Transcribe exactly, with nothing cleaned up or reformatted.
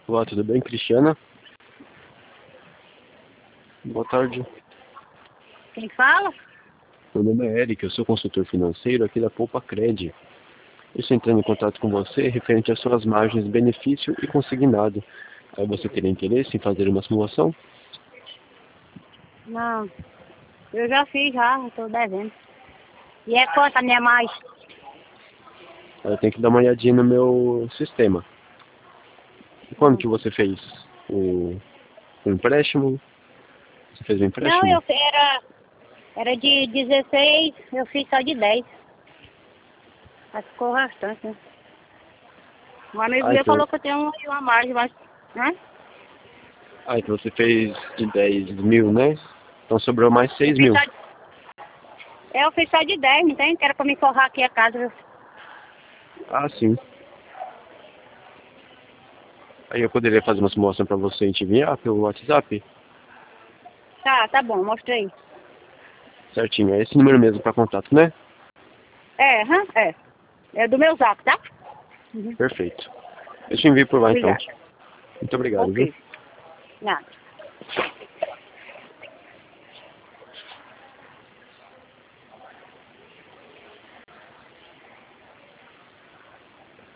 Olá, tudo bem, Cristiana? Boa tarde. Quem fala? Meu nome é Eric, eu sou consultor financeiro aqui da Poupa Cred. Eu estou entrando em contato com você referente às suas margens benefício e consignado. Aí você teria interesse em fazer uma simulação? Não, eu já fiz já, estou devendo. E é quanto a minha mais? Aí eu tenho que dar uma olhadinha no meu sistema. E quando Hum. que você fez o, o empréstimo? Você fez o empréstimo? Não, eu fi- era, era de dezesseis, eu fiz só de dez. Mas ficou bastante, né? Um amigo Ah, meu então, falou que eu tenho uma, uma margem, mas, né? ah, então você fez de dez mil, né? Então sobrou mais Eu seis fiz mil. só de, é, eu fiz só de dez, não tem? Que era pra me forrar aqui a casa, viu? Ah, sim. Aí eu poderia fazer uma simulação para você e te enviar pelo WhatsApp? Tá, tá bom, mostra aí. Certinho, é esse número mesmo para contato, né? É, hã? É. É do meu zap, tá? Uhum. Perfeito. Eu te envio por lá então. Obrigada. Muito obrigado, viu? Ok. Nada.